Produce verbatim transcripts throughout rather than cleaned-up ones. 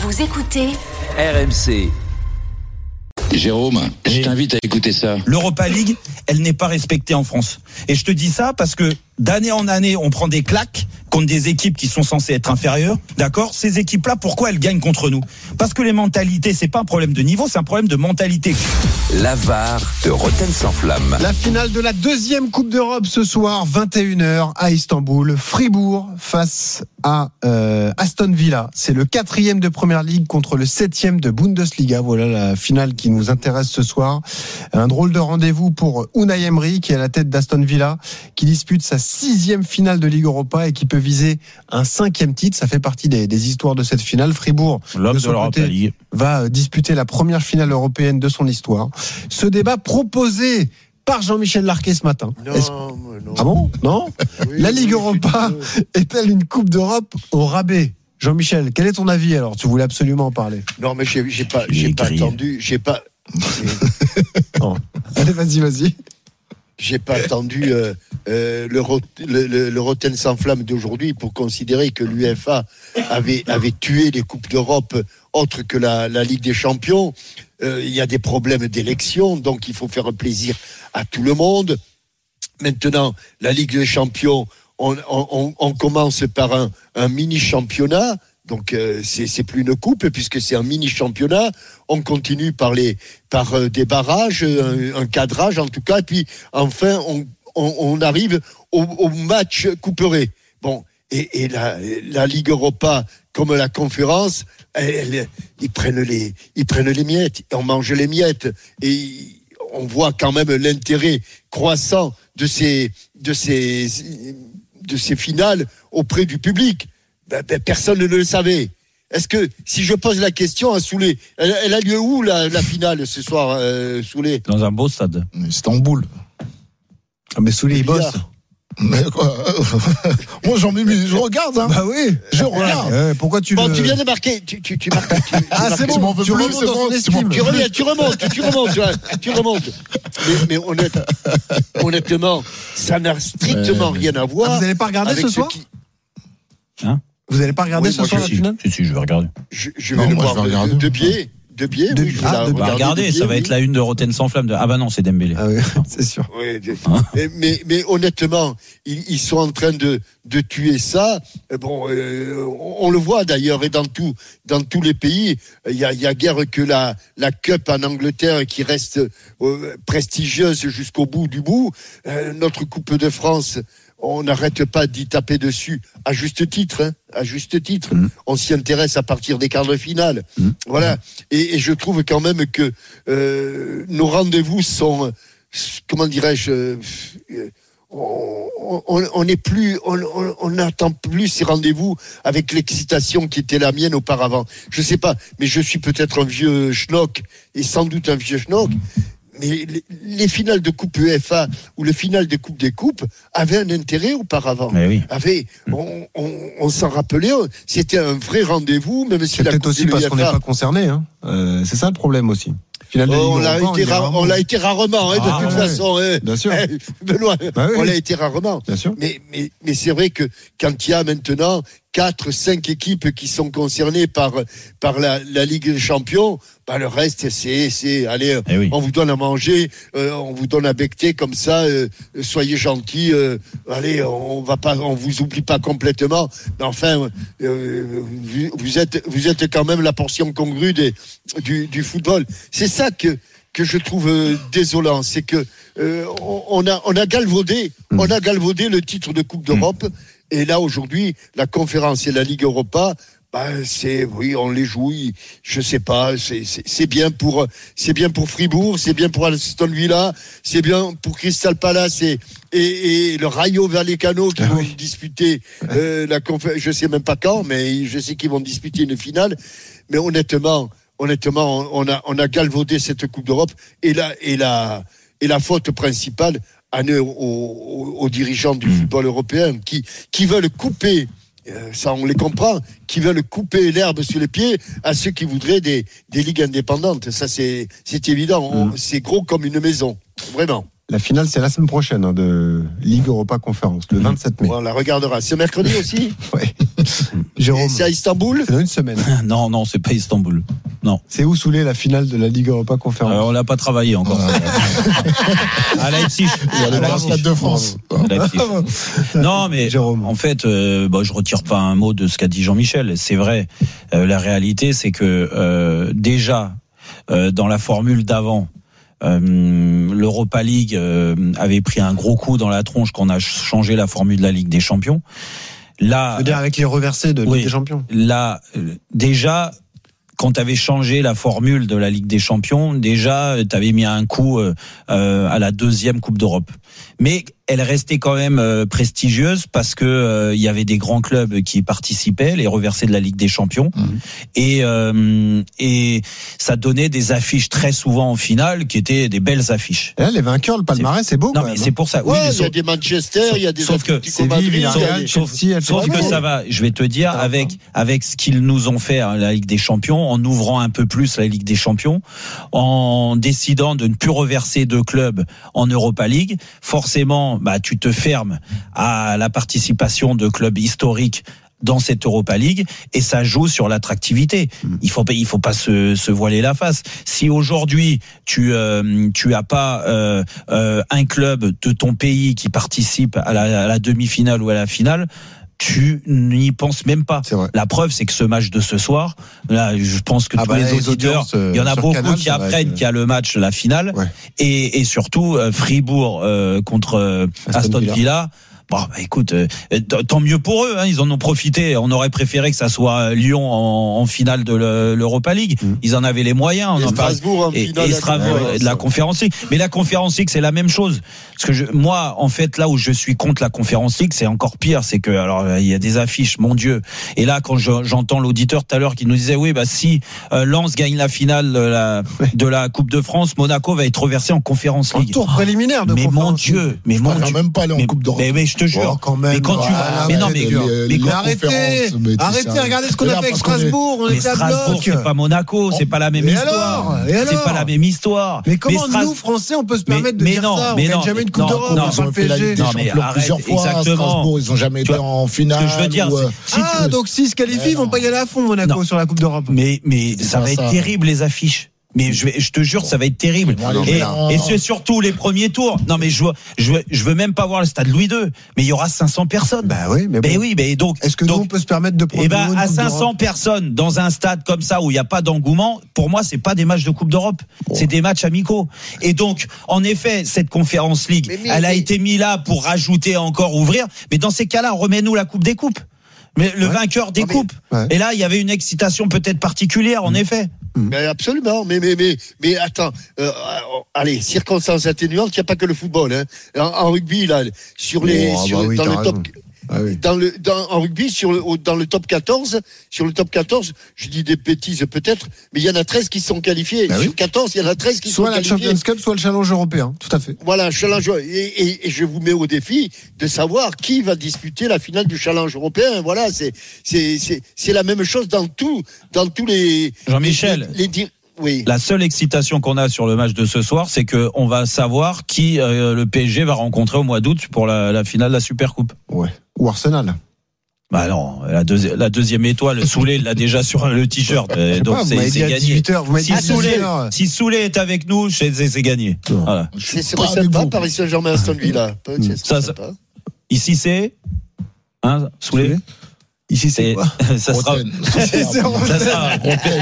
Vous écoutez R M C. Jérôme, Et je t'invite à écouter ça. L'Europa League, elle n'est pas respectée en France. Et je te dis ça parce que d'année en année, on prend des claques contre des équipes qui sont censées être inférieures. D'accord ? Ces équipes-là, pourquoi elles gagnent contre nous ? Parce que les mentalités, c'est pas un problème de niveau, c'est un problème de mentalité. La V A R de Rotten sans flamme. La finale de la deuxième Coupe d'Europe ce soir, vingt et une heures à Istanbul. Fribourg face à euh, Aston Villa. C'est le quatrième de Première Ligue contre le septième de Bundesliga. Voilà la finale qui nous intéresse ce soir. Un drôle de rendez-vous pour Unai Emery qui est à la tête d'Aston Villa, qui dispute sa sixième finale de Ligue Europa et qui peut viser un cinquième titre. Ça fait partie des, des histoires de cette finale. Fribourg, L'homme de de son l'Europa côté, League. va disputer la première finale européenne de son histoire. Ce débat proposé par Jean-Michel Larquet ce matin. Non, Est-ce... non. Ah bon ? Non ? Oui, La Ligue oui, Europa est-elle une Coupe d'Europe au rabais ? Jean-Michel, quel est ton avis alors ? Tu voulais absolument en parler. Non, mais j'ai, j'ai pas, Il j'ai est pas grillé. attendu, j'ai pas, Non. Allez, vas-y, vas-y. j'ai pas attendu euh, euh, le, rot- le, le, le Rotten sans flamme d'aujourd'hui pour considérer que l'UEFA avait, avait tué les Coupes d'Europe autres que la, la Ligue des Champions. Euh, il y a des problèmes d'élection, donc il faut faire plaisir à tout le monde. Maintenant, la Ligue des Champions, on, on, on commence par un, un mini-championnat. Donc euh, c'est, c'est plus une coupe puisque c'est un mini-championnat. On continue par, les, par euh, des barrages, un, un cadrage en tout cas. Et puis enfin, on, on, on arrive au, au match couperé. Bon, et, et la, la Ligue Europa, comme la conférence, elle, elle, ils, prennent les, ils prennent les miettes. On mange les miettes. Et on voit quand même l'intérêt croissant de ces, de ces, de ces finales auprès du public. Ben, ben, personne ne le savait. Est-ce que, si je pose la question à Soulé, elle, elle a lieu où la, la finale ce soir, euh, Soulé ? Dans un beau stade. Istanbul. Ah, mais Soulé, il bosse. Mais quoi Moi, j'en mets, je regarde, hein. Bah oui, Je regarde. Ouais, pourquoi tu Bon, le... tu viens de marquer. Tu, tu, tu marques. Tu, tu Ah, marques- c'est Tu bon, m'en veux tu plus, remontes c'est dans bon, son tu estime. m'en- Tu reviens, tu remontes, tu remontes, tu, vois, tu remontes. Mais, mais honnête, honnêtement, ça n'a strictement Ouais. rien à voir. Ah, vous n'allez pas regarder avec ce soir qui... Vous n'allez pas regarder Oui, ce moi, soir je la suis- finale ? Si, si, je vais regarder. Je, je vais Non, le moi, voir je vais de, regarder. de, de pied. De pied, De- oui. je vais ah, la de- Bah, regarder regardez, de pied, ça va oui. être la une de Rotten sans flamme. De... Ah bah non, c'est Dembélé. Ah oui, c'est sûr. Oui, de- mais, mais, mais honnêtement, ils, ils sont en train de, de tuer ça. Euh, Bon, euh, on, on le voit d'ailleurs, et dans tout, dans tous les pays, il y a, il y a guère que la, la Cup en Angleterre qui reste euh, prestigieuse jusqu'au bout du bout. Euh, notre Coupe de France, on n'arrête pas d'y taper dessus, à juste titre, hein, à juste titre. Mmh. On s'y intéresse à partir des quarts de finale. Mmh. Voilà. Et, et je trouve quand même que euh, nos rendez-vous sont, euh, comment dirais-je, euh, on, on, on est plus, on, on, on n'attend plus ces rendez-vous avec l'excitation qui était la mienne auparavant. Je sais pas, mais je suis peut-être un vieux schnock, et sans doute un vieux schnock. Mais les, les finales de Coupe UEFA ou les finales de Coupe des Coupes avaient un intérêt auparavant. Mais oui. Avait, on, on, on s'en rappelait, c'était un vrai rendez-vous, même si C'est la peut-être Coupe aussi de parce qu'on n'est l'UEFA, pas concerné. Hein. Euh, c'est ça le problème aussi. Finale de Oh, Ligue on l'a Europa, été, est ra- rarement- on l'a été rarement, hein, de Ah, toute ouais. façon. hein. Bien sûr. Eh, Benoît, Bah oui, on oui. l'a été rarement. Bien sûr. Mais, mais, mais c'est vrai que quand il y a maintenant quatre, cinq équipes qui sont concernées par, par la, la Ligue des Champions, bah, le reste, c'est, c'est, allez, Eh oui. on vous donne à manger, euh, on vous donne à becter comme ça, euh, soyez gentils, euh, allez, on va pas, on vous oublie pas complètement. Mais enfin, euh, vous, vous êtes, vous êtes quand même la portion congrue des, du, du football. C'est ça que, que je trouve euh, désolant, c'est que euh, on, on a, on a galvaudé, Mmh. on a galvaudé le titre de Coupe d'Europe. Mmh. Et là, aujourd'hui, la conférence et la Ligue Europa, bah, c'est, oui, on les joue, je sais pas, c'est, c'est, c'est bien pour, c'est bien pour Fribourg, c'est bien pour Aston Villa, c'est bien pour Crystal Palace et, et, et le Rayo Vallecano qui ah vont oui. disputer, euh, la conférence, je sais même pas quand, mais je sais qu'ils vont disputer une finale. Mais honnêtement, honnêtement, on a, on a galvaudé cette Coupe d'Europe et la, et la, et la faute principale, à nous, aux, aux, aux dirigeants du football européen qui, qui veulent couper, euh, ça on les comprend, qui veulent couper l'herbe sous les pieds à ceux qui voudraient des, des ligues indépendantes. Ça c'est, c'est évident, on, c'est gros comme une maison, vraiment. La finale, c'est la semaine prochaine hein, de Ligue Europa Conférence, le vingt-sept mai. Bon, on la regardera. C'est mercredi aussi. Ouais. Jérôme. Et c'est à Istanbul. C'est dans une semaine. Non, non, c'est pas Istanbul. Non. C'est où Soulé la finale de la Ligue Europa Conférence? Alors, on l'a pas travaillé encore. À Leipzig. Il y a les À Stade de France. À Leipzig. Non, mais Jérôme. en fait, euh, bah, je retire pas un mot de ce qu'a dit Jean-Michel. C'est vrai. Euh, la réalité, c'est que euh, déjà euh, dans la formule d'avant, euh, l'Europa League euh, avait pris un gros coup dans la tronche quand on a changé la formule de la Ligue des Champions. Là, Je veux dire avec les reversés de Ligue oui, des Champions. Là, euh, déjà. Quand tu avais changé la formule de la Ligue des Champions, déjà, tu avais mis un coup euh, euh, à la deuxième Coupe d'Europe. Mais elle restait quand même euh, prestigieuse parce que euh, il y avait des grands clubs qui participaient, les reversés de la Ligue des Champions, mmh. et euh, et ça donnait des affiches très souvent en finale qui étaient des belles affiches. Et là, les vainqueurs, le palmarès, c'est, c'est beau. Non, quand mais même, c'est pour ça. Ouais, oui, mais il y a des Manchester, il y a des sauf que Séville, Villarreal, sauf, Chelsea, sauf que ça va. Je vais te dire avec avec ce qu'ils nous ont fait à la Ligue des Champions, en ouvrant un peu plus la Ligue des Champions, en décidant de ne plus reverser de clubs en Europa League, forcément, bah tu te fermes à la participation de clubs historiques dans cette Europa League et ça joue sur l'attractivité. Il faut il faut pas se, se voiler la face. Si aujourd'hui tu euh, tu as pas euh, euh, un club de ton pays qui participe à la, à la demi-finale ou à la finale, tu n'y penses même pas. La preuve, c'est que ce match de ce soir, là, je pense que ah tous bah les auditeurs, il y en a beaucoup Canal, qui apprennent qu'il y a le match, la finale, ouais. et, et surtout euh, Fribourg euh, contre euh, Aston, Aston Villa. Villa. Bon, bah, écoute, euh, tant mieux pour eux, hein, ils en ont profité. On aurait préféré que ça soit Lyon en, en finale de l'Europa League. Mmh. Ils en avaient les moyens. On et en Strasbourg en et, finale et Strasbourg ouais, de la Conference League. Mais la Conference League, c'est la même chose. Parce que je, moi, en fait, là où je suis contre la Conference League, c'est encore pire. C'est que, alors, il y a des affiches, mon Dieu. Et là, quand je, j'entends l'auditeur tout à l'heure qui nous disait, oui, bah si euh, Lens gagne la finale de la, de la Coupe de France, Monaco va être reversé en Conference League. Un tour préliminaire de mais mon Dieu, mais mon Dieu, même pas aller en mais, Coupe d'Europe. Mais, mais je te jure, oh, quand même. Mais quand tu vas, mais non, mais, mais, mais, mais arrêtez, arrêtez, regardez ce qu'on a fait avec Strasbourg, on était à bloc. Strasbourg, c'est pas Monaco, c'est pas la même et histoire. Alors, et alors c'est pas la même histoire. Mais comment mais Stras... nous, Français, on peut se permettre mais, de mais dire non, ça? On mais gagne non, jamais une Coupe d'Europe, ils ont fait la Ligue des Champions plusieurs fois. Strasbourg, ils ont jamais été en finale. Ce que je veux dire, ah, donc s'ils se qualifient, ils vont pas y aller à fond, Monaco, sur la Coupe d'Europe. Mais, mais ça va être terrible, les affiches. Mais je, vais, je te jure, ça va être terrible. Et, et c'est surtout les premiers tours. Non, mais je veux, je veux, je veux même pas voir le stade Louis deux. Mais il y aura cinq cents personnes. Bah oui, mais, bon. mais oui, mais donc. Est-ce que donc, nous, on peut se permettre de prendre eh ben, à cinq cents personnes dans un stade comme ça où il n'y a pas d'engouement, pour moi, c'est pas des matchs de Coupe d'Europe. Bon. C'est des matchs amicaux. Et donc, en effet, cette Conférence League, mais, mais, elle a mais... été mise là pour rajouter encore, ouvrir. Mais dans ces cas-là, remets-nous la Coupe des Coupes. Mais le ouais. vainqueur des ah, coupes. Mais, ouais. Et là, il y avait une excitation peut-être particulière, en mmh. effet. Mais absolument. Mais mais mais mais attends. Euh, allez, circonstances atténuantes. Il n'y a pas que le football. Hein. En, en rugby, là, sur les, oh, sur, bah oui, dans le raison. top. Ah oui. Dans le, dans, en rugby, sur le, dans le top quatorze, sur le top quatorze, je dis des bêtises peut-être, mais il y en a treize qui sont qualifiés. Bah sur oui. quatorze, il y en a treize qui soit sont qualifiés. Soit la Champions Cup, soit le Challenge européen. Tout à fait. Voilà, Challenge. Et, et, et je vous mets au défi de savoir qui va disputer la finale du Challenge européen. Voilà, c'est, c'est, c'est, c'est la même chose dans tout, dans tous les. Jean-Michel. Les, les, Oui. La seule excitation qu'on a sur le match de ce soir, c'est que on va savoir qui euh, le P S G va rencontrer au mois d'août pour la, la finale de la Supercoupe. Ouais. Ou Arsenal. Bah non, la, deuxi- la deuxième étoile, Soulé l'a déjà sur le t-shirt, euh, donc pas, c'est, c'est gagné. Si Soulé, si Soulé est avec nous, c'est, c'est gagné. Voilà. C'est, c'est pas sympa, Paris Saint-Germain, Aston Villa. Mmh. Ça, ça, ici c'est, hein, Soulé. Ici c'est quoi ça sera, ça sera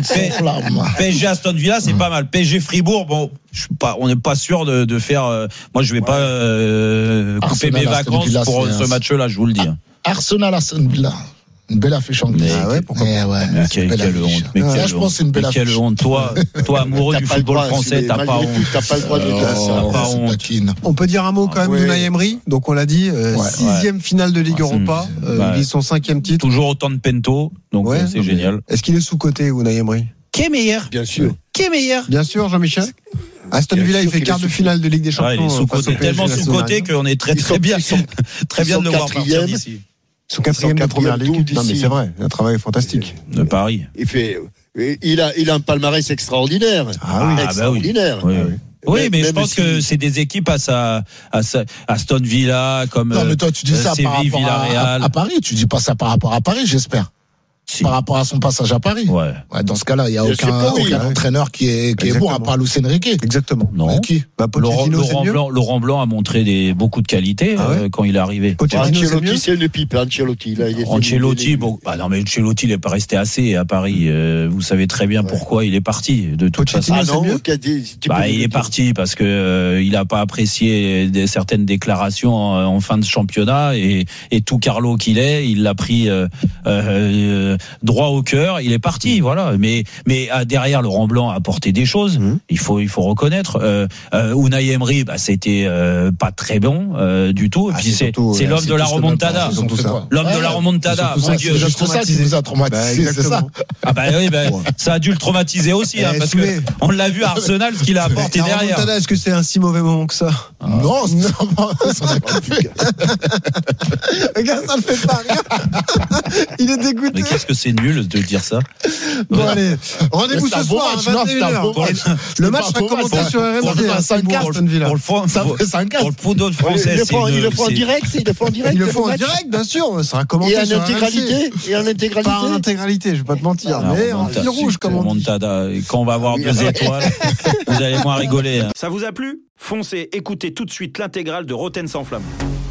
P S G Aston Villa, c'est pas mal. P S G Fribourg, bon, je suis pas, on n'est pas sûr de, de faire. Euh, moi, je vais ouais. pas euh, couper Arsenal, mes vacances Villa, pour ce match-là, je vous le dis. Arsenal Aston Villa. Une belle affiche anglaise. Ah ouais, pourquoi mais ouais, mais quelle, quelle honte. Mais ah, quelle je pense que c'est une belle mais quelle affiche. honte. Toi, toi amoureux du football droit, français, t'as pas honte. T'as pas le droit de dire ça. T'as pas honte. On peut dire un mot quand même de Unai Emery. Donc on l'a dit, euh, ouais, sixième ouais. finale de Ligue ah, Europa. Euh, bah, il vise son cinquième titre. Toujours autant de pento. Donc ouais, c'est génial. Est-ce qu'il est sous-coté, Unai Emery? Qui est meilleur? Bien sûr. Qui est meilleur? Bien sûr, Jean-Michel. Aston Villa, il fait quart de finale de Ligue des Champions. Il est sous-coté, tellement sous-coté qu'on est très très bien, très bien de le voir partir d'ici. Son quatrième de première ligue. Non, mais c'est vrai, un travail fantastique. De Paris. Il fait, il a, il a un palmarès extraordinaire. Ah oui, extraordinaire. Ah bah oui. Oui, oui. Oui, mais, mais je même pense si- que c'est des équipes à sa, à sa, Aston Villa, comme Non, mais toi, tu dis euh, ça Séville, par rapport à, Villarreal. à, à Paris. Tu dis pas ça par rapport à Paris, j'espère. Si. Par rapport à son passage à Paris. Ouais. Ouais, dans ce cas-là, il n'y a Bien aucun, sûr que oui, aucun ouais. entraîneur qui est, qui est bon, à Exactement. part Luis Enrique. Exactement. Non. Ouais, qui Bah, Laurent, Pochettino, c'est Laurent mieux. Blanc, Laurent Blanc a montré des, beaucoup de qualités Ah ouais euh, quand il est arrivé. Pochettino, c'est mieux. Ancelotti, c'est une pipe, Ancelotti. Là, il était- Ancelotti, bon, bah non, mais Ancelotti, il n'est pas resté assez à Paris. Euh, vous savez très bien Ouais. pourquoi il est parti. De toute Pochettino, façon. Ah non, c'est mieux. qu'a dit- tu Bah, peux il me est dire. parti parce que euh, il n'a pas apprécié des, certaines déclarations en, en fin de championnat et, et tout Carlo qu'il est, il l'a pris euh, euh, droit au cœur. Il est parti, voilà. Mais mais ah, derrière, Laurent Blanc a apporté des choses. Mmh. Il faut il faut reconnaître. Euh, euh, Unai Emery, bah, c'était euh, pas très bon euh, du tout. Et Ah, puis c'est c'est surtout, c'est ouais, l'homme c'est de la tout ce que remontada. ils ont fait, ça. quoi. L'homme de la Ouais, remontada. c'est Mon ça, Dieu. c'est juste ça qui nous a Bah, traumatisé, c'est ça. exactement. Ah bah oui, bah, Ouais. ça a dû le traumatiser aussi, hein, Eh, parce Soulé. que on l'a vu à Arsenal, ce qu'il a apporté La derrière. remontada, est-ce que c'est un si mauvais moment que ça? Non, c'est ça. Regarde, ça le fait pas rire. Il est dégoûté. Mais qu'est-ce que c'est nul de dire ça. Bon, allez. Rendez-vous C'est un ce beau soir match, à non, vingt et une c'est un beau heures. match. Le C'est match pas sera un beau commenté match, sur hein. R M Pour C. le hein, cinq pour quatre, Aston Villa. Pour le fond, Ça pour, fait cinq pour le football Ils français, le c'est font, une- ils le font en c'est- direct, ils le font en direct. Ils le ce font en match. direct, bien sûr. Ça sera commenté Et en sur R M C. intégralité. Et en intégralité. Pas en intégralité, je vais pas te mentir, Ah, mais en remontada, fil rouge, comme on dit. remontada. Et quand on va avoir Oui, deux ouais. étoiles, vous allez moins rigoler. hein. Ça vous a plu ? Foncez, écoutez tout de suite l'intégrale de Rotten sans flamme.